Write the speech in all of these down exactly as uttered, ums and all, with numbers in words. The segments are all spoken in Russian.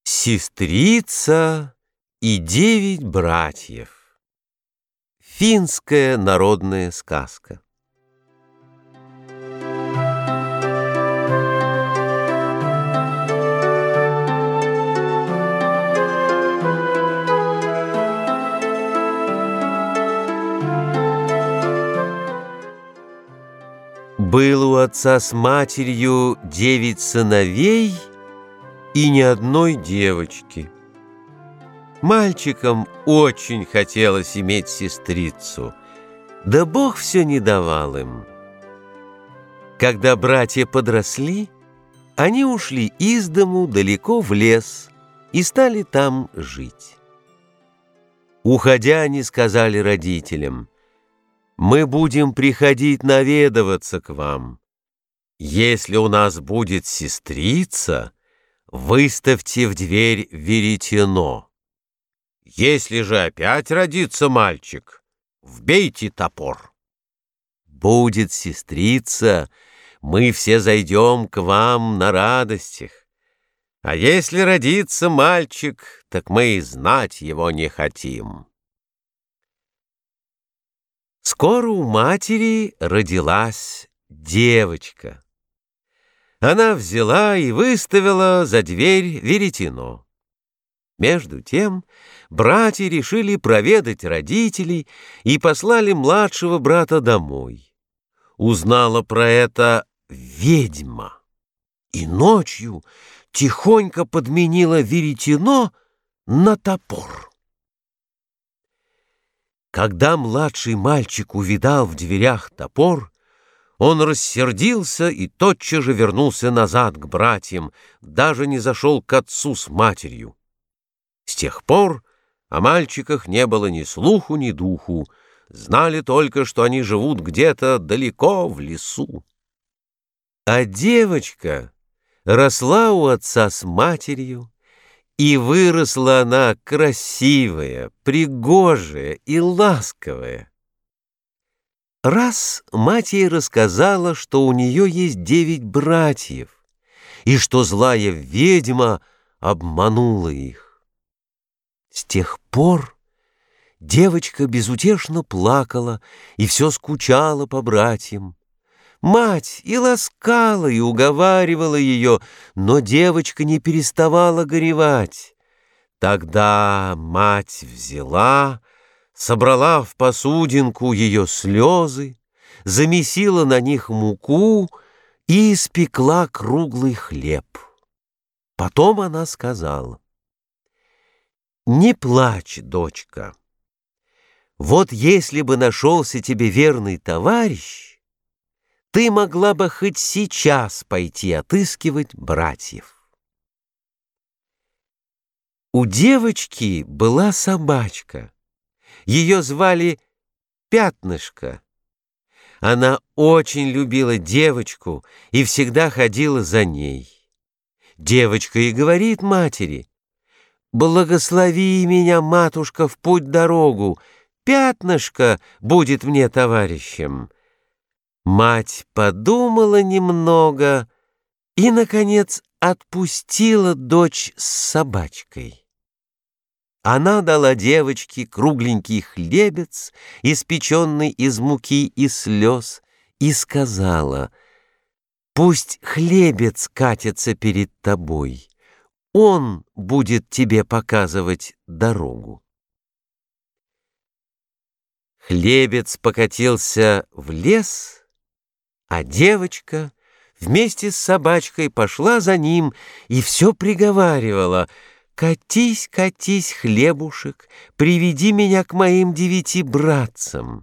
Сестрица и девять братьев. Финская народная сказка. Было у отца с матерью девять сыновей и ни одной девочки. Мальчикам очень хотелось иметь сестрицу, да Бог все не давал им. Когда братья подросли, они ушли из дому далеко в лес и стали там жить. Уходя, они сказали родителям: «Мы будем приходить наведываться к вам. Если у нас будет сестрица, выставьте в дверь веретено. Если же опять родится мальчик, вбейте топор. Будет сестрица, мы все зайдем к вам на радостях. А если родится мальчик, так мы и знать его не хотим». Скоро у матери родилась девочка. Она взяла и выставила за дверь веретено. Между тем братья решили проведать родителей и послали младшего брата домой. Узнала про это ведьма и ночью тихонько подменила веретено на топор. Когда младший мальчик увидал в дверях топор, он рассердился и тотчас же вернулся назад к братьям, даже не зашел к отцу с матерью. С тех пор о мальчиках не было ни слуху, ни духу, знали только, что они живут где-то далеко в лесу. А девочка росла у отца с матерью, и выросла она красивая, пригожая и ласковая. Раз мать ей рассказала, что у нее есть девять братьев, и что злая ведьма обманула их. С тех пор девочка безутешно плакала и все скучала по братьям. Мать и ласкала, и уговаривала ее, но девочка не переставала горевать. Тогда мать взяла, собрала в посудинку ее слезы, замесила на них муку и испекла круглый хлеб. Потом она сказала: «Не плачь, дочка. Вот если бы нашелся тебе верный товарищ, ты могла бы хоть сейчас пойти отыскивать братьев». У девочки была собачка. Ее звали Пятнышко. Она очень любила девочку и всегда ходила за ней. Девочка и говорит матери: «Благослови меня, матушка, в путь-дорогу, Пятнышко будет мне товарищем». Мать подумала немного и, наконец, отпустила дочь с собачкой. Она дала девочке кругленький хлебец, испеченный из муки и слез, и сказала: «Пусть хлебец катится перед тобой, он будет тебе показывать дорогу». Хлебец покатился в лес, а девочка вместе с собачкой пошла за ним и все приговаривала: «Катись, катись, хлебушек, приведи меня к моим девяти братцам».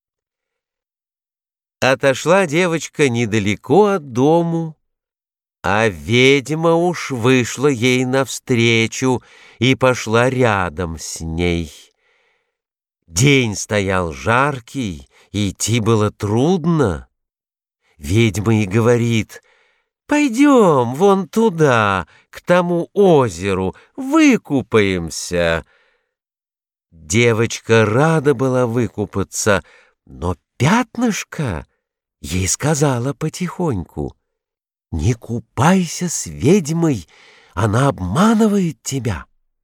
Отошла девочка недалеко от дому, а ведьма уж вышла ей навстречу и пошла рядом с ней. День стоял жаркий, и идти было трудно. Ведьма и говорит: «Пойдем вон туда, к тому озеру, выкупаемся». Девочка рада была выкупаться, но Пятнышко ей сказала потихоньку: «Не купайся с ведьмой, она обманывает тебя».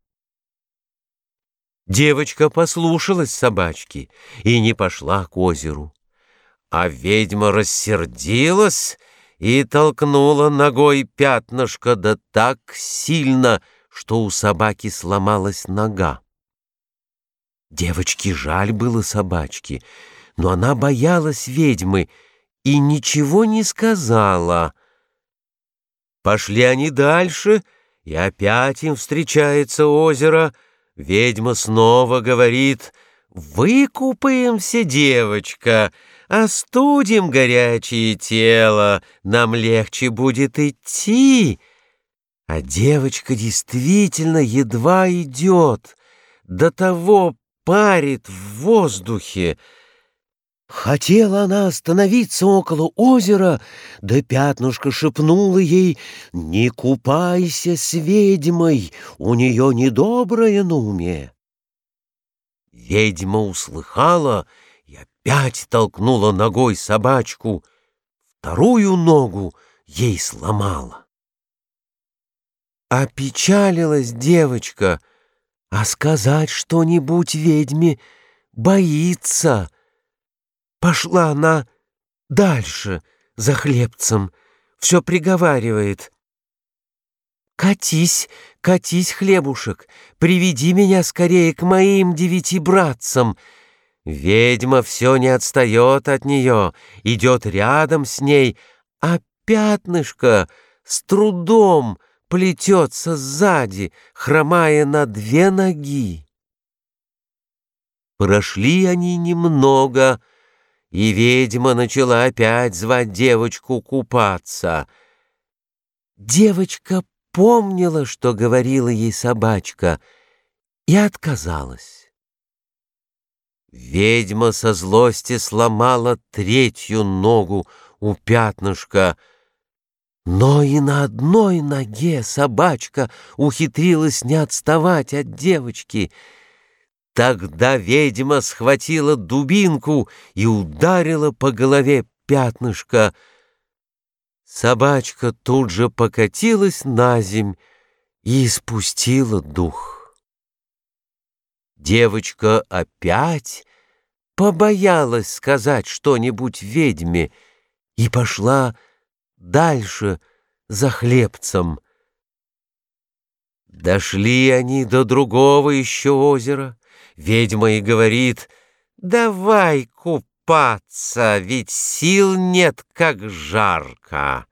Девочка послушалась собачки и не пошла к озеру. А ведьма рассердилась и толкнула ногой пятнышко да так сильно, что у собаки сломалась нога. Девочке жаль было собачки, но она боялась ведьмы и ничего не сказала. Пошли они дальше, и опять им встречается озеро. Ведьма снова говорит: «Выкупаемся, девочка, остудим горячее тело, нам легче будет идти». А девочка действительно едва идет, до того парит в воздухе. Хотела она остановиться около озера, да пятнышко шепнуло ей: «Не купайся с ведьмой, у нее недоброе на уме». Ведьма услыхала и опять толкнула ногой собачку, вторую ногу ей сломала. Опечалилась девочка, а сказать что-нибудь ведьме боится. Пошла она дальше за хлебцем, все приговаривает: «Катись, катись, хлебушек, приведи меня скорее к моим девяти братцам». Ведьма все не отстает от нее, идет рядом с ней, а пятнышко с трудом плетется сзади, хромая на две ноги. Прошли они немного, и ведьма начала опять звать девочку купаться. Девочка помнила, что говорила ей собачка, и отказалась. Ведьма со злости сломала третью ногу у пятнышка, но и на одной ноге собачка ухитрилась не отставать от девочки. Тогда ведьма схватила дубинку и ударила по голове пятнышко. Собачка тут же покатилась наземь и испустила дух. Девочка опять побоялась сказать что-нибудь ведьме и пошла дальше за хлебцем. Дошли они до другого еще озера. Ведьма и говорит: «Давай купаться, ведь сил нет, как жарко».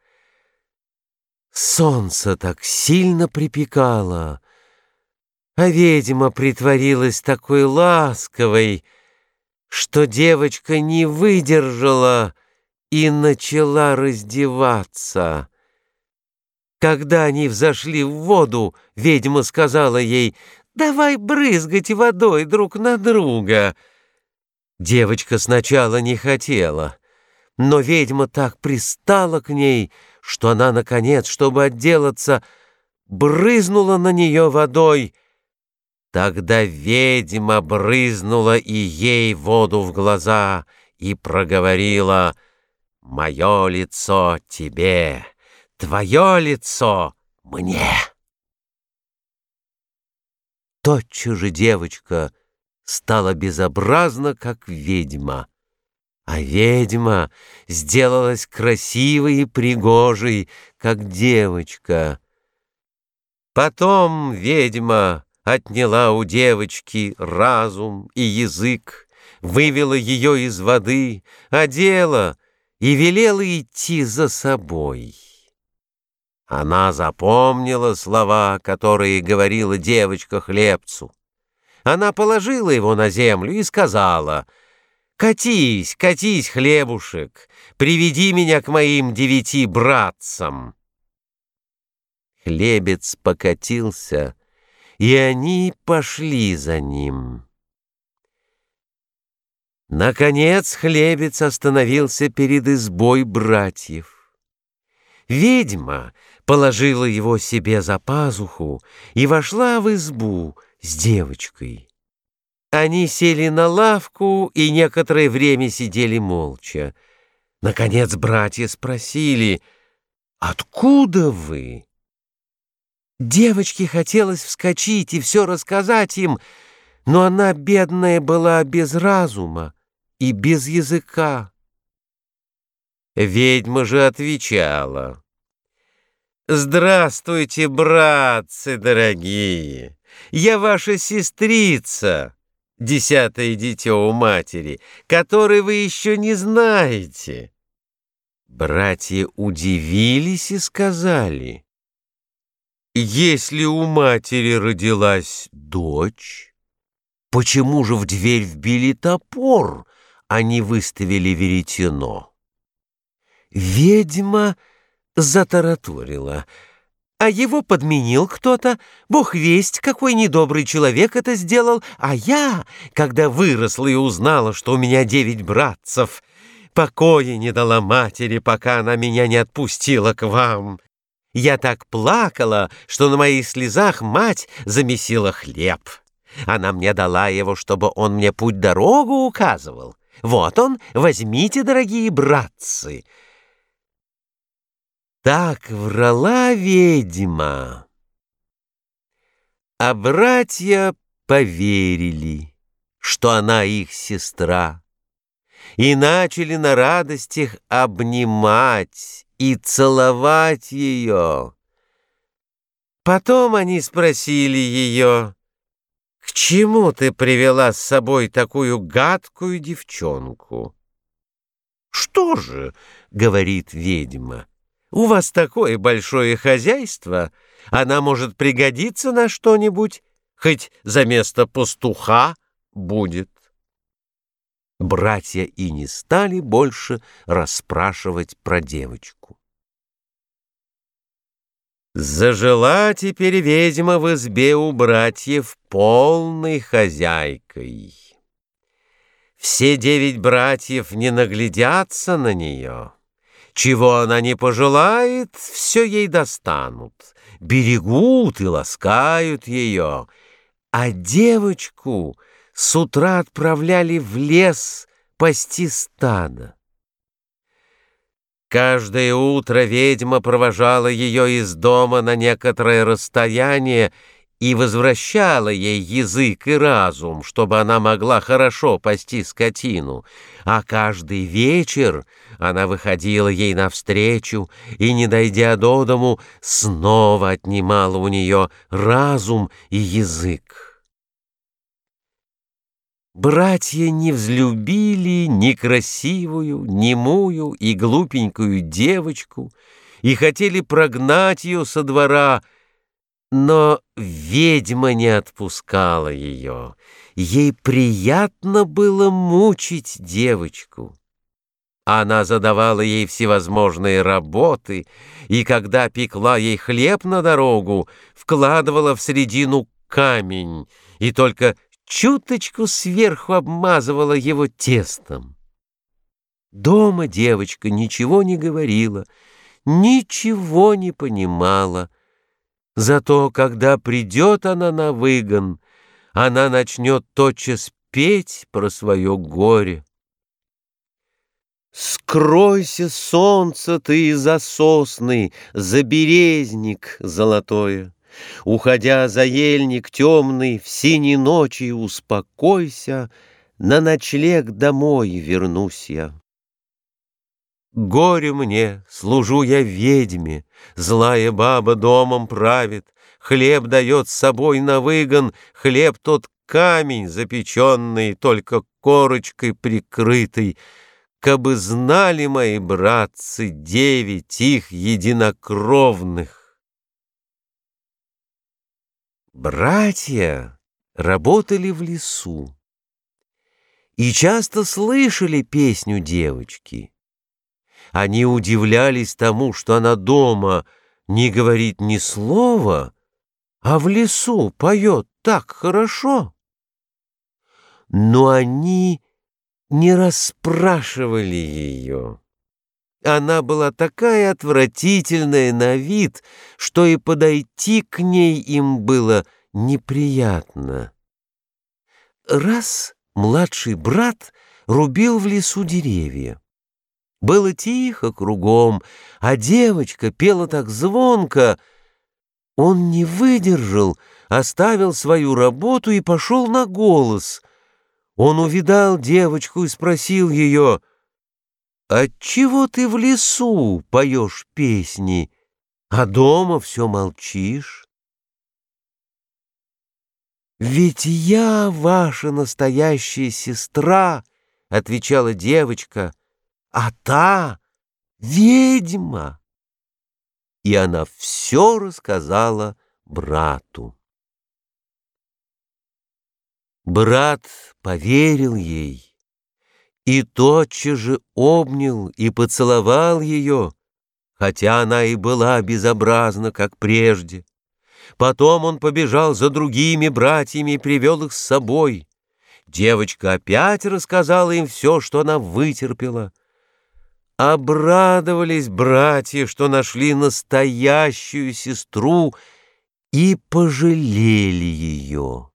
Солнце так сильно припекало, а ведьма притворилась такой ласковой, что девочка не выдержала и начала раздеваться. Когда они взошли в воду, ведьма сказала ей: «Давай брызгать водой друг на друга». Девочка сначала не хотела, но ведьма так пристала к ней, что она, наконец, чтобы отделаться, брызнула на нее водой. Тогда ведьма брызнула и ей воду в глаза и проговорила: «Мое лицо тебе, твое лицо мне». Тотчас же девочка стала безобразна, как ведьма, а ведьма сделалась красивой и пригожей, как девочка. Потом ведьма отняла у девочки разум и язык, вывела ее из воды, одела и велела идти за собой. Она запомнила слова, которые говорила девочка хлебцу. Она положила его на землю и сказала: «Катись, катись, хлебушек, приведи меня к моим девяти братцам». Хлебец покатился, и они пошли за ним. Наконец хлебец остановился перед избой братьев. Ведьма положила его себе за пазуху и вошла в избу с девочкой. Они сели на лавку и некоторое время сидели молча. Наконец братья спросили: «Откуда вы?» Девочке хотелось вскочить и все рассказать им, но она, бедная, была без разума и без языка. Ведьма же отвечала: «Здравствуйте, братцы дорогие! Я ваша сестрица, десятое дитё у матери, которой вы еще не знаете». Братья удивились и сказали: «Если у матери родилась дочь, почему же в дверь вбили топор, а не выставили веретено?» Ведьма затараторила: «А его подменил кто-то, бог весть, какой недобрый человек это сделал, а я, когда выросла и узнала, что у меня девять братцев, покоя не дала матери, пока она меня не отпустила к вам. Я так плакала, что на моих слезах мать замесила хлеб. Она мне дала его, чтобы он мне путь-дорогу указывал. Вот он, возьмите, дорогие братцы». Так врала ведьма, а братья поверили, что она их сестра, и начали на радостях обнимать и целовать ее. Потом они спросили ее: «К чему ты привела с собой такую гадкую девчонку?» «Что же, — говорит ведьма, — у вас такое большое хозяйство, она может пригодиться на что-нибудь, хоть за место пастуха будет». Братья и не стали больше расспрашивать про девочку. Зажила теперь ведьма в избе у братьев полной хозяйкой. Все девять братьев не наглядятся на нее. Чего она не пожелает, все ей достанут, берегут и ласкают ее, а девочку с утра отправляли в лес пасти стадо. Каждое утро ведьма провожала ее из дома на некоторое расстояние и возвращала ей язык и разум, чтобы она могла хорошо пасти скотину, а каждый вечер она выходила ей навстречу и, не дойдя до дому, снова отнимала у нее разум и язык. Братья не взлюбили ни красивую, немую и глупенькую девочку и хотели прогнать ее со двора, но ведьма не отпускала ее. Ей приятно было мучить девочку. Она задавала ей всевозможные работы, и когда пекла ей хлеб на дорогу, вкладывала в середину камень и только чуточку сверху обмазывала его тестом. Дома девочка ничего не говорила, ничего не понимала. Зато, когда придет она на выгон, она начнет тотчас петь про свое горе. «Скройся, солнце, ты за сосны, за березник золотое, уходя за ельник темный, в синей ночи успокойся, на ночлег домой вернусь я. Горе мне, служу я ведьме, злая баба домом правит, хлеб дает с собой на выгон, хлеб тот камень запеченный, только корочкой прикрытый. Кабы знали мои братцы девять их единокровных». Братья работали в лесу и часто слышали песню девочки. Они удивлялись тому, что она дома не говорит ни слова, а в лесу поет так хорошо. Но они не расспрашивали ее. Она была такая отвратительная на вид, что и подойти к ней им было неприятно. Раз младший брат рубил в лесу деревья. Было тихо кругом, а девочка пела так звонко, Он не выдержал, оставил свою работу и пошел на голос. Он увидал девочку и спросил ее: «Отчего ты в лесу поешь песни, а дома все молчишь?» «Ведь я ваша настоящая сестра», — отвечала девочка, — «а та ведьма». И она все рассказала брату. Брат поверил ей и тотчас же обнял и поцеловал ее, хотя она и была безобразна, как прежде. Потом он побежал за другими братьями и привел их с собой. Девочка опять рассказала им все, что она вытерпела. Обрадовались братья, что нашли настоящую сестру, и пожалели ее.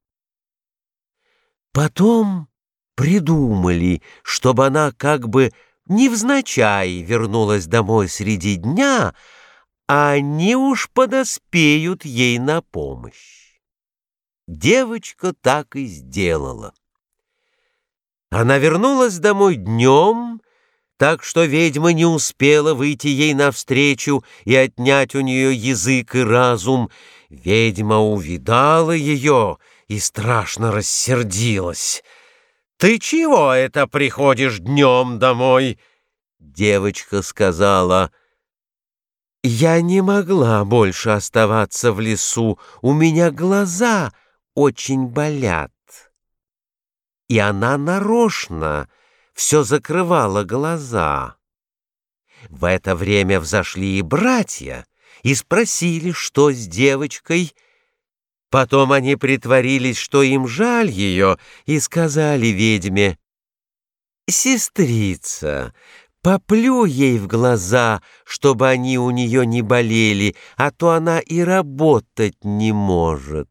Потом придумали, чтобы она как бы невзначай вернулась домой среди дня, а они уж подоспеют ей на помощь. Девочка так и сделала. Она вернулась домой днем, так что ведьма не успела выйти ей навстречу и отнять у нее язык и разум. Ведьма увидала ее и страшно рассердилась. «Ты чего это приходишь днем домой?» Девочка сказала: «Я не могла больше оставаться в лесу, у меня глаза очень болят». И она нарочно все закрывала глаза. В это время взошли и братья и спросили, что с девочкой. Потом они притворились, что им жаль ее, и сказали ведьме: «Сестрица, поплю ей в глаза, чтобы они у нее не болели, а то она и работать не может».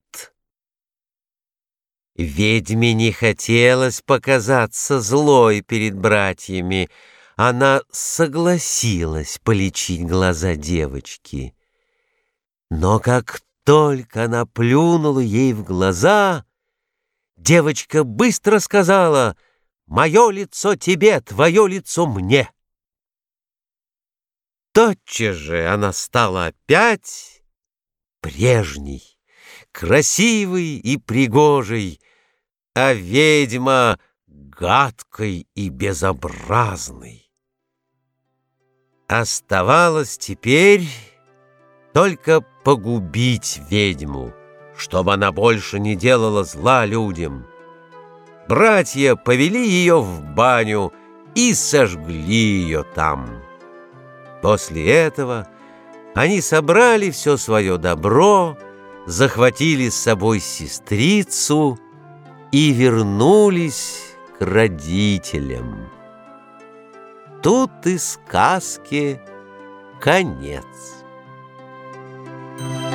Ведьме не хотелось показаться злой перед братьями. Она согласилась полечить глаза девочки. Но как только она плюнула ей в глаза, девочка быстро сказала: «Мое лицо тебе, твое лицо мне». Тотчас же она стала опять прежней, красивой и пригожей, а ведьма гадкой и безобразной. Оставалось теперь только погубить ведьму, чтобы она больше не делала зла людям. Братья повели ее в баню и сожгли ее там. После этого они собрали все свое добро, захватили с собой сестрицу и вернулись к родителям. Тут и сказке конец.